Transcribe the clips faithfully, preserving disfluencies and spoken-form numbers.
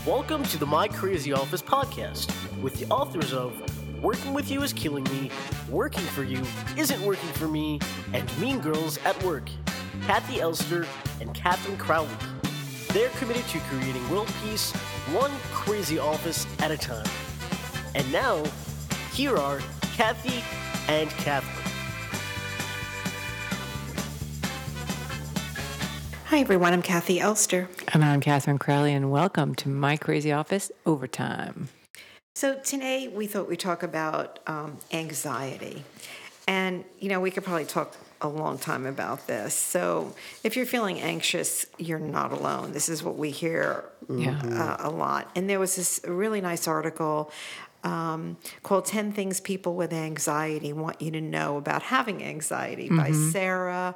Welcome to the My Crazy Office podcast with the authors of Working With You Is Killing Me, Working For You Isn't Working For Me, and Mean Girls at Work, Kathy Elster and Catherine Crowley. They're committed to creating world peace one crazy office at a time. And now, here are Kathy and Catherine. Hi everyone, I'm Kathy Elster. And I'm Catherine Crowley, and welcome to My Crazy Office Overtime. So today we thought we'd talk about um, anxiety. And, you know, we could probably talk a long time about this. So if you're feeling anxious, you're not alone. This is what we hear Yeah. uh, a lot. And there was this really nice article um, called ten Things People with Anxiety Want You to Know About Having Anxiety by Sarah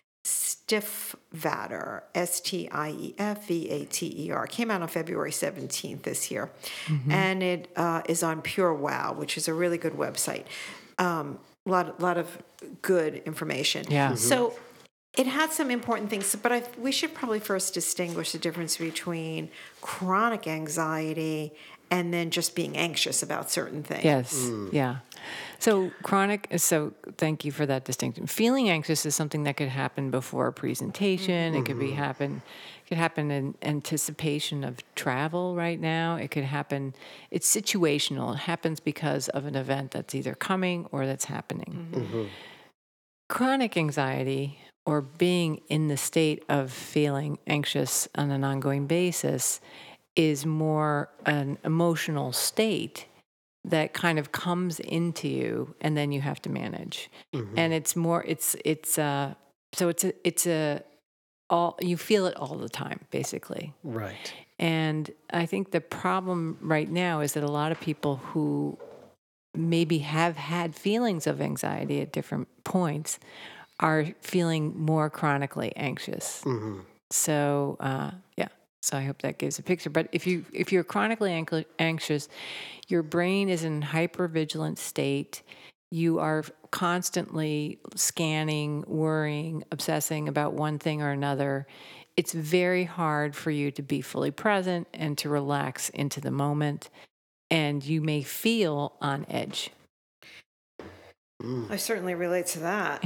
Stiefvater, S T I E F V A T E R. Came out on February seventeenth this year. Mm-hmm. And it uh, is on Pure Wow, which is a really good website. Um, a lot, lot of good information. Yeah. Mm-hmm. So it had some important things, but I, we should probably first distinguish the difference between chronic anxiety and then just being anxious about certain things. Yes. Mm. Yeah. So chronic, so thank you for that distinction. Feeling anxious is something that could happen before a presentation. Mm-hmm. It could be happen, it could happen in anticipation of travel right now. It could happen, it's situational. It happens because of an event that's either coming or that's happening. Mm-hmm. Mm-hmm. Chronic anxiety, or being in the state of feeling anxious on an ongoing basis, is more an emotional state that kind of comes into you, and then you have to manage. Mm-hmm. And it's more, it's, it's, uh, so it's a, it's a, all, you feel it all the time, basically. Right. And I think the problem right now is that a lot of people who maybe have had feelings of anxiety at different points are feeling more chronically anxious. Mm-hmm. So, uh, yeah. So I hope that gives a picture. But if you if you're chronically anxious, your brain is in hypervigilant state. You are constantly scanning, worrying, obsessing about one thing or another. It's very hard for you to be fully present and to relax into the moment. And you may feel on edge. I certainly relate to that.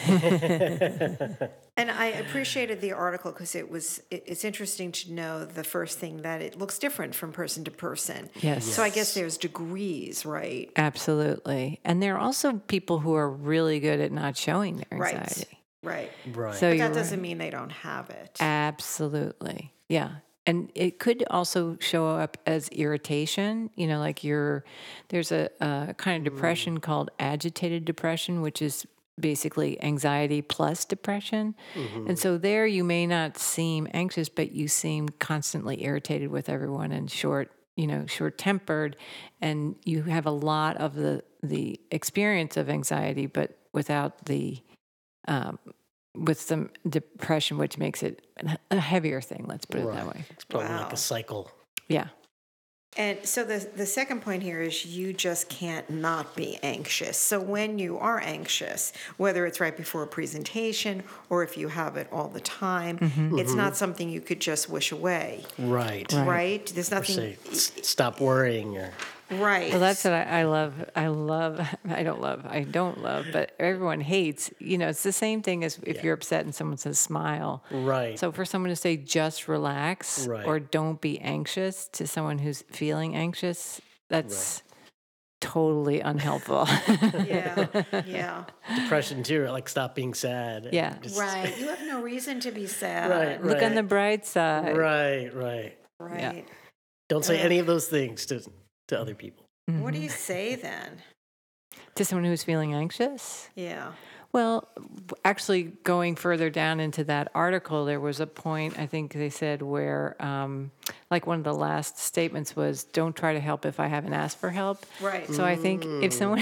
And I appreciated the article because it was, it, it's interesting to know the first thing that it looks different from person to person. Yes. So I guess there's degrees, right? Absolutely. And there are also people who are really good at not showing their anxiety. Right. Right. Right. So but that doesn't right. mean they don't have it. Absolutely. Yeah. And it could also show up as irritation, you know, like you're, there's a, a kind of depression mm. called agitated depression, which is basically anxiety plus depression. Mm-hmm. And so there you may not seem anxious, but you seem constantly irritated with everyone and short, you know, short-tempered. And you have a lot of the, the experience of anxiety, but without the, um, with some depression, which makes it a heavier thing. Let's put it right. that way. It's probably wow. like a cycle. Yeah. And so the the second point here is you just can't not be anxious. So when you are anxious, whether it's right before a presentation or if you have it all the time, mm-hmm. it's mm-hmm. not something you could just wish away. Right. Right. right? There's Or nothing. say, stop worrying or. Right. Well, that's what I, I love. I love, I don't love, I don't love, but everyone hates, you know, it's the same thing as if yeah. you're upset and someone says smile. Right. So for someone to say just relax right. or don't be anxious to someone who's feeling anxious, that's right. totally unhelpful. yeah. Yeah. Depression too, like stop being sad. Yeah. Just... Right. You have no reason to be sad. Right. Look right. on the bright side. Right. Right. Right. Yeah. Don't say uh, any of those things to to other people. Mm-hmm. What do you say then? To someone who's feeling anxious? Yeah. Well, actually, going further down into that article, there was a point, I think they said, where, um, like one of the last statements was, don't try to help if I haven't asked for help. Right. So mm. I think if someone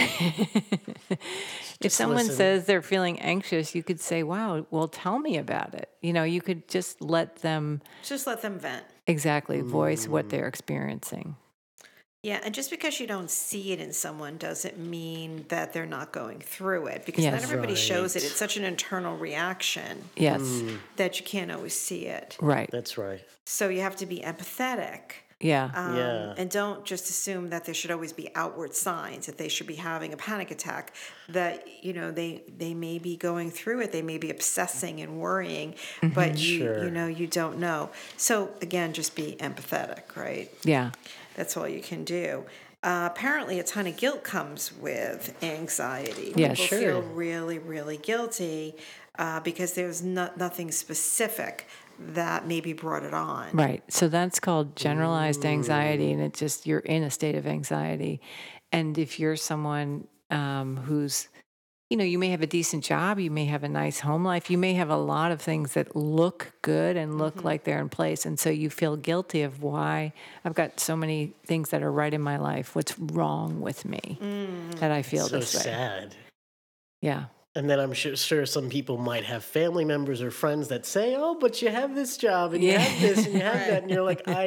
if someone listen. says they're feeling anxious, you could say, wow, well, tell me about it. You know, you could just let them... Just let them vent. Exactly, voice mm. what they're experiencing. Yeah, and just because you don't see it in someone doesn't mean that they're not going through it, because yes. not everybody right. shows it. It's such an internal reaction yes. that you can't always see it. Right. That's right. So you have to be empathetic Yeah. Um, Yeah. And don't just assume that there should always be outward signs that they should be having a panic attack. That, you know, they they may be going through it. They may be obsessing and worrying, but you Sure. you know you don't know. So again, just be empathetic, right? Yeah. That's all you can do. Uh, apparently, a ton of guilt comes with anxiety. Yeah, People sure. feel really, really guilty uh, because there's no, nothing specific that maybe brought it on. Right. So that's called generalized anxiety, and it just, you're in a state of anxiety. And if you're someone um, who's, you know, you may have a decent job, you may have a nice home life, you may have a lot of things that look good and look Mm-hmm. like they're in place. And so you feel guilty of why I've got so many things that are right in my life. What's wrong with me Mm. that I feel So this way? sad. Yeah. And then I'm sure, sure some people might have family members or friends that say, "Oh, but you have this job and you Yeah. have this and you have that," and you're like, "I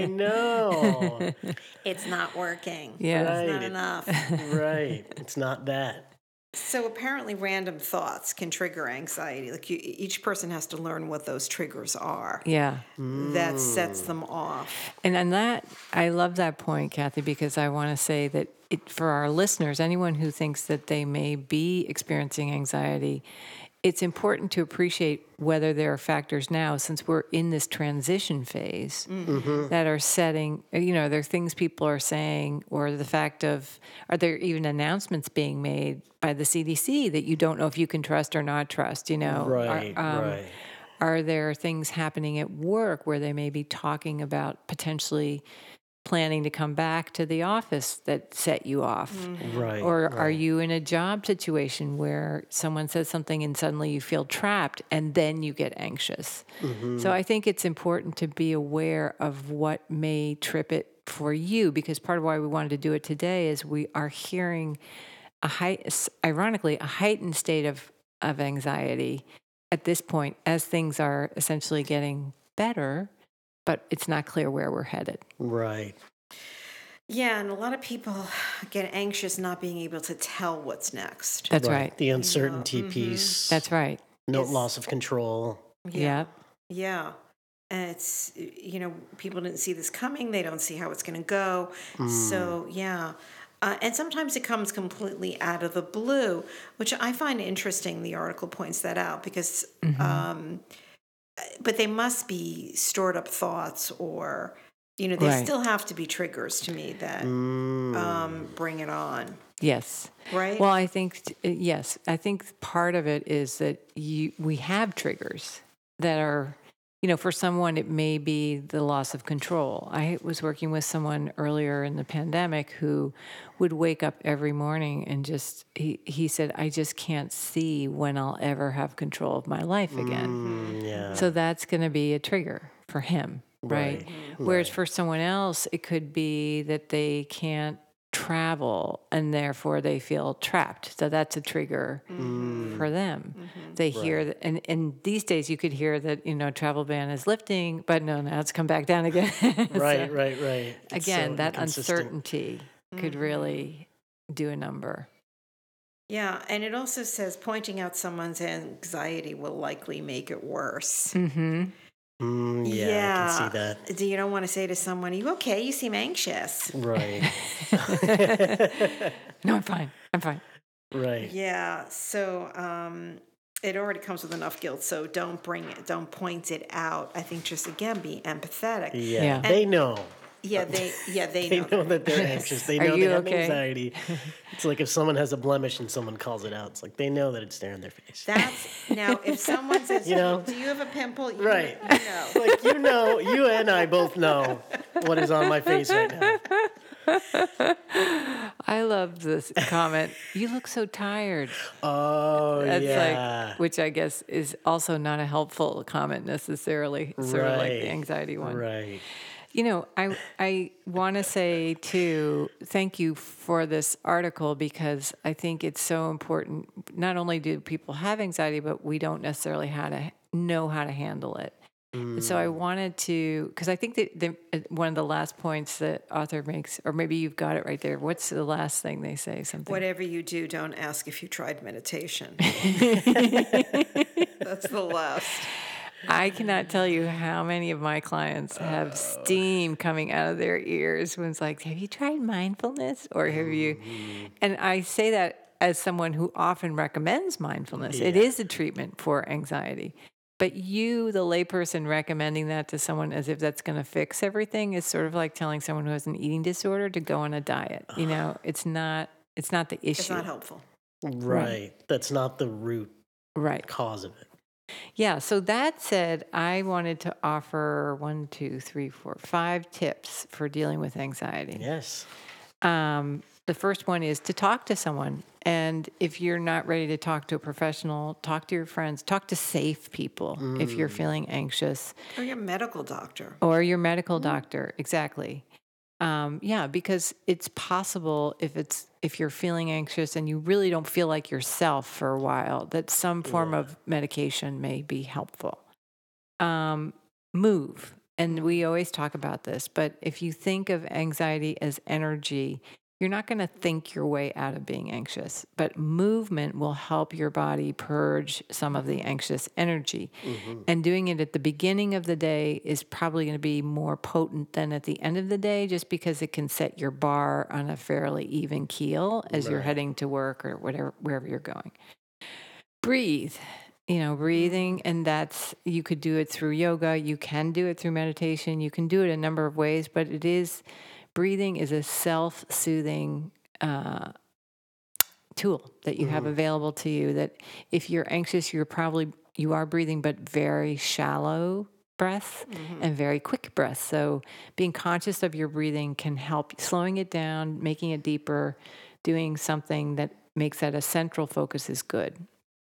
know, It's not working. Yeah. It's Right. not enough. right? It's not that." So apparently, random thoughts can trigger anxiety. Like you, each person has to learn what those triggers are. Yeah. That sets them off. And on that, I love that point, Kathy, because I want to say that it, for our listeners, anyone who thinks that they may be experiencing anxiety, it's important to appreciate whether there are factors now, since we're in this transition phase, that are setting, you know, there are things people are saying, or the fact of, are there even announcements being made by the C D C that you don't know if you can trust or not trust, you know? Right, Are, um, right. Are there things happening at work where they may be talking about potentially planning to come back to the office that set you off? Right. Or are right. you in a job situation where someone says something and suddenly you feel trapped and then you get anxious? Mm-hmm. So I think it's important to be aware of what may trip it for you, because part of why we wanted to do it today is we are hearing a high, ironically, a heightened state of, of anxiety at this point as things are essentially getting better, but it's not clear where we're headed. Right. Yeah, and a lot of people get anxious not being able to tell what's next. That's right. The uncertainty piece. That's right. No It's- loss of control. Yeah. Yeah. And it's, you know, people didn't see this coming. They don't see how it's going to go. So, yeah. Uh, and sometimes it comes completely out of the blue, which I find interesting. The article points that out because, um, but they must be stored up thoughts, or, you know, they Right. still have to be triggers to me that Mm. um, bring it on. Yes. Right? Well, I think, yes, I think part of it is that you, we have triggers that are, you know, for someone, it may be the loss of control. I was working with someone earlier in the pandemic who would wake up every morning and just, he, he said, I just can't see when I'll ever have control of my life again. Mm, yeah. So that's going to be a trigger for him, right? Right. Whereas for someone else, it could be that they can't travel and therefore they feel trapped. So that's a trigger for them. They hear that, and, and these days you could hear that, you know, travel ban is lifting, but no, now it's come back down again. right, So, right, right. It's again, so that inconsistent. uncertainty could really do a number. Yeah, and it also says pointing out someone's anxiety will likely make it worse. Mm, yeah, I can see that. Do you don't want to say to someone, "Are you okay? You seem anxious." Right, No, I'm fine. I'm fine. right. Yeah. So um, it already comes with enough guilt. So don't bring it. Don't point it out. I think just again be empathetic. Yeah, Yeah. they know. Yeah. They. Yeah. They, They know. know that they're anxious. They Are know they you have okay? anxiety. It's like if someone has a blemish and someone calls it out, it's like they know that it's there in their face. That's now. If someone says, You know? "Do you have a pimple?" You, Right. You know. Like, you know, you and I both know what is on my face right now. I love this comment. You look so tired. Oh, That's yeah. like, which I guess is also not a helpful comment necessarily, sort of like Right. the anxiety one. Right. You know, I I want to say too, thank you for this article, because I think it's so important. Not only do people have anxiety, but we don't necessarily how to know how to handle it. And so I wanted to, because I think that the, one of the last points that author makes, or maybe you've got it right there. What's the last thing they say? Something. Whatever you do, don't ask if you tried meditation. That's the last. I cannot tell you how many of my clients have steam coming out of their ears when it's like, have you tried mindfulness? Or have you? Mm-hmm. And I say that as someone who often recommends mindfulness. It Yeah. is a treatment for anxiety. But you, the layperson, recommending that to someone as if that's going to fix everything is sort of like telling someone who has an eating disorder to go on a diet. You know, it's not, it's not the issue. It's not helpful. Right. That's not the root Right. cause of it. Yeah. So that said, I wanted to offer one, two, three, four, five tips for dealing with anxiety. Yes. Um, the first one is to talk to someone. And if you're not ready to talk to a professional, talk to your friends, talk to safe people if you're feeling anxious. Or your medical doctor. Or your medical doctor. Exactly. Um, yeah, because it's possible if it's if you're feeling anxious and you really don't feel like yourself for a while, that some form Yeah. of medication may be helpful. Um, move. And we always talk about this, but if you think of anxiety as energy, you're not going to think your way out of being anxious, but movement will help your body purge some of the anxious energy. Mm-hmm. And doing it at the beginning of the day is probably going to be more potent than at the end of the day, just because it can set your bar on a fairly even keel as you're Right. heading to work or whatever, wherever you're going. Breathe. You know, breathing, and that's, you could do it through yoga, you can do it through meditation, you can do it a number of ways, but it is, breathing is a self-soothing uh, tool that you have Mhm. available to you, that if you're anxious, you're probably, you are breathing, but very shallow breaths and very quick breaths. So being conscious of your breathing can help, slowing it down, making it deeper, doing something that makes that a central focus is good.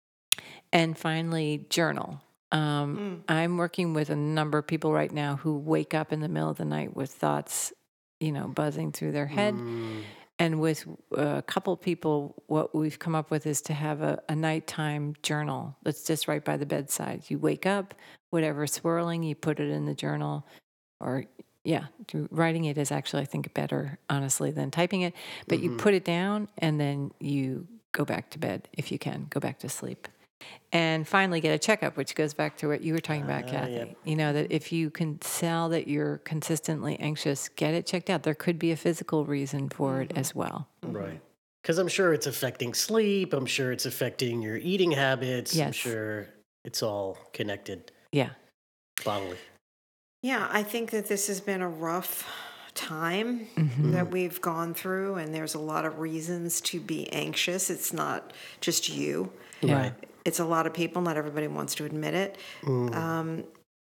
And finally, journal. Um, I'm working with a number of people right now who wake up in the middle of the night with thoughts, you know, buzzing through their head. Mm. And with a couple of people, what we've come up with is to have a, a nighttime journal that's just right by the bedside. You wake up, whatever's swirling, you put it in the journal. Or, yeah, writing it is actually, I think, better, honestly, than typing it. But you put it down and then you go back to bed if you can, go back to sleep. And finally, get a checkup, which goes back to what you were talking about, Ah, Kathy. yep. You know, that if you can tell that you're consistently anxious, get it checked out. There could be a physical reason for it as well. Right. Because I'm sure it's affecting sleep. I'm sure it's affecting your eating habits. I'm Yes. sure it's all connected Yeah. bodily. Yeah, I think that this has been a rough time Mm-hmm. that we've gone through, and there's a lot of reasons to be anxious. It's not just you. Yeah. Right. It's a lot of people. Not everybody wants to admit it. Mm. Um,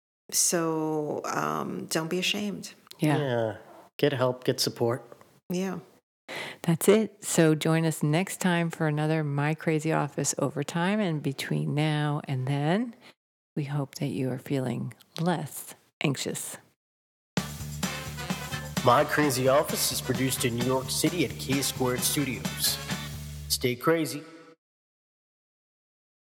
so um, don't be ashamed. Yeah. Yeah. Get help, get support. Yeah. That's it. So join us next time for another My Crazy Office Overtime. And between now and then, we hope that you are feeling less anxious. My Crazy Office is produced in New York City at K Squared Studios. Stay crazy.